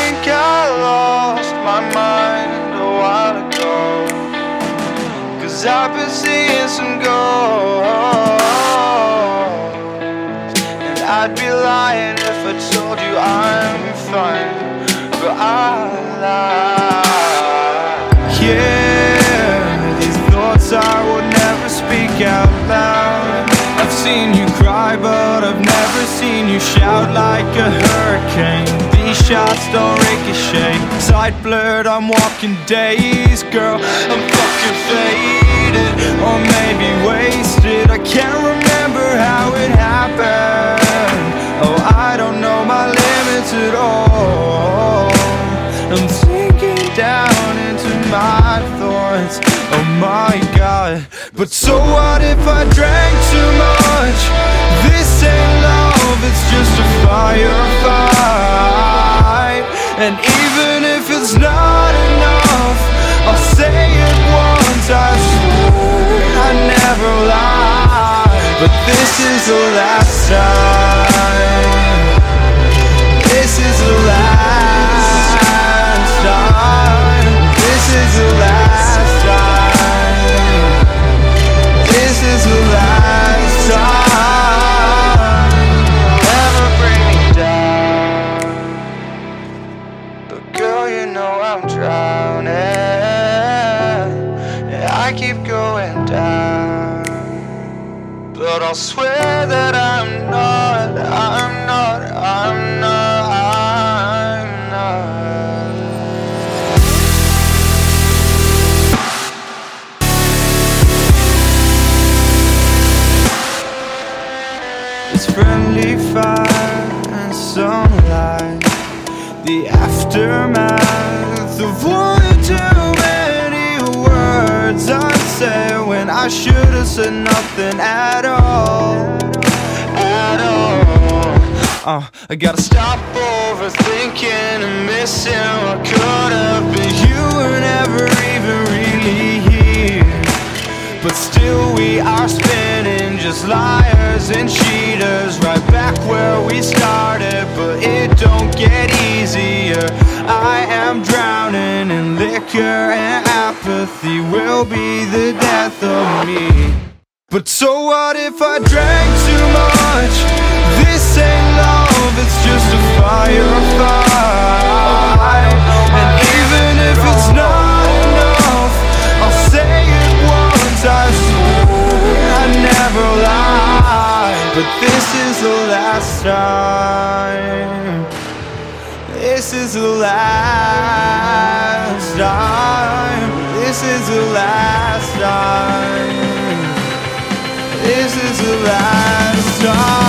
think I lost my mind a while ago, 'cause I've been seeing some ghosts, and I'd be lying if I told you I'm fine, but I lie. Yeah, these thoughts I would never speak out loud. I've seen you cry, but I've never seen you shout like a hurricane. These shots don't ricochet. Sight blurred, I'm walking days. Girl, I'm fucking faded, or maybe wasted. I can't remember how it happened. Oh, I don't know my limits at all. I'm sinking down into my thoughts. Oh my God. But so what if I drank too much? This ain't love, it's just a firefight. And even if it's not enough, I'll say it once, I swear I never lie. But this is the last time. This is the last time. This is the last time. This is the last time. Never bring me down, but girl, you know I'm drowning. Yeah, I keep going down, but I'll swear that I'm not. It's friendly fire and sunlight, the aftermath of one too many words I said when I should have said nothing at all. At all. I gotta stop overthinking and missing what could have been. You were never even really here, but still we are spinning, just liars and cheaters, right back where we started. But it don't get easier. I am drowning in liquor, and apathy will be the death of me. But so what if I drank too much? This ain't love, it's just a firefight. And even if it's not enough, I'll say it once, I swear I never lie. But this is the last time. This is the last time. This is the last time. This is the last time.